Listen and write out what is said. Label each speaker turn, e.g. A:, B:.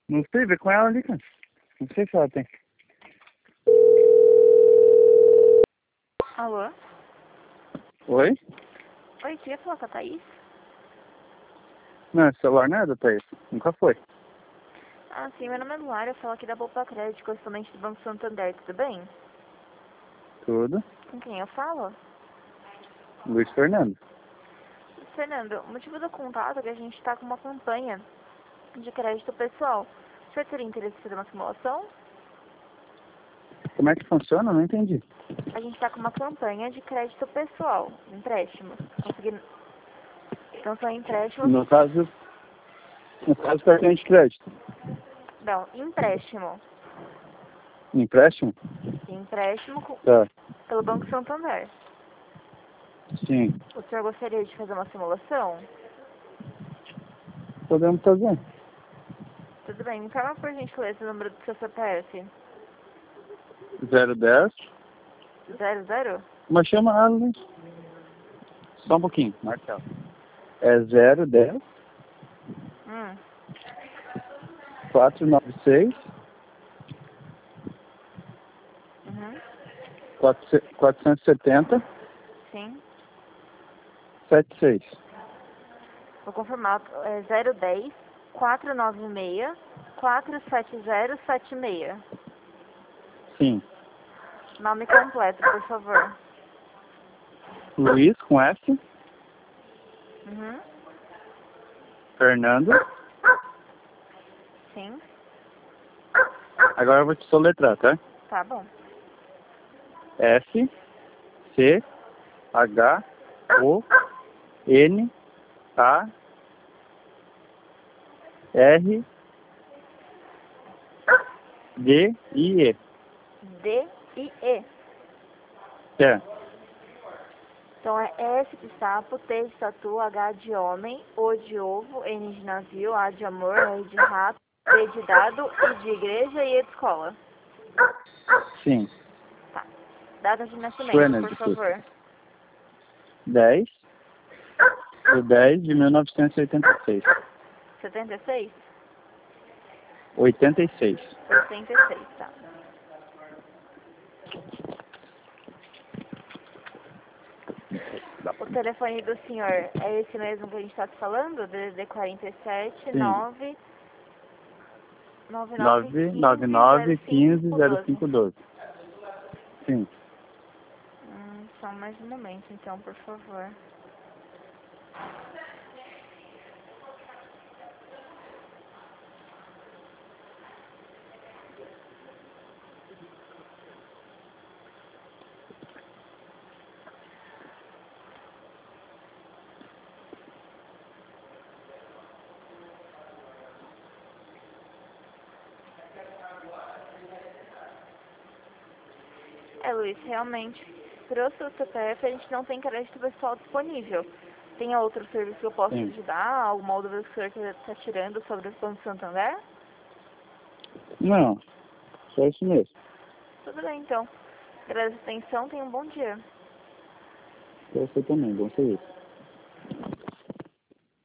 A: Não sei, vê com ela ali, cara. Não sei se ela tem.
B: Alô?
A: Oi?
B: Oi, queria falar com a Thaís?
A: Não, esse celular não é da Thaís. Nunca foi.
B: Ah, sim, meu nome é Luara, eu falo aqui da Poupa Crédito, correspondente do Banco Santander, tudo bem?
A: Tudo.
B: Com quem eu falo?
A: Luiz Fernando.
B: Fernando, o motivo do contato é que a gente está com uma campanha de crédito pessoal. O senhor teria interesse em fazer uma simulação?
A: Como é que funciona? Não entendi.
B: A gente está com uma campanha de crédito pessoal, empréstimos. Então são empréstimos...
A: No caso, cartão de crédito.
B: Não, empréstimo.
A: Empréstimo?
B: Empréstimo
A: Tá.
B: pelo Banco Santander.
A: Sim.
B: O senhor gostaria de fazer uma simulação?
A: Podemos fazer.
B: Tudo bem, me fala por gentileza o número do seu CPF.
A: 010.
B: 00?
A: Mas chama ela, né? Só um pouquinho. Marcelo. É 010 496
B: Uhum.
A: 470
B: Sim.
A: 76.
B: Vou confirmar. É 010 496 47076.
A: Sim.
B: Nome completo, por favor.
A: Luiz com F.
B: Uhum.
A: Fernando.
B: Sim.
A: Agora eu vou te soletrar, tá?
B: Tá bom.
A: F C H O N A R D I E.
B: D-I-E.
A: É.
B: Então é S de sapo, T de tatu, H de homem, O de ovo, N de navio, A de amor, R de rato, D de dado, I de igreja e E de escola.
A: Sim.
B: Tá. Data de nascimento,
A: Suena
B: por
A: de
B: favor.
A: 10 de 10 de 1986.
B: 76?
A: 86.
B: 86, tá. O telefone do senhor é esse mesmo que a gente está falando? DDD 47
A: Sim.
B: 9
A: 999 15
B: 0512.
A: 0512. Sim.
B: Só mais um momento, então, por favor. Luiz, realmente, para o seu CPF a gente não tem crédito pessoal disponível. Tem outro serviço que eu posso
A: Sim.
B: ajudar? Alguma dúvida que o senhor está tirando sobre o Banco Santander?
A: Não. Só isso mesmo.
B: Tudo bem, então. Agradeço a atenção, tenha um bom dia.
A: Pra você também. Bom serviço.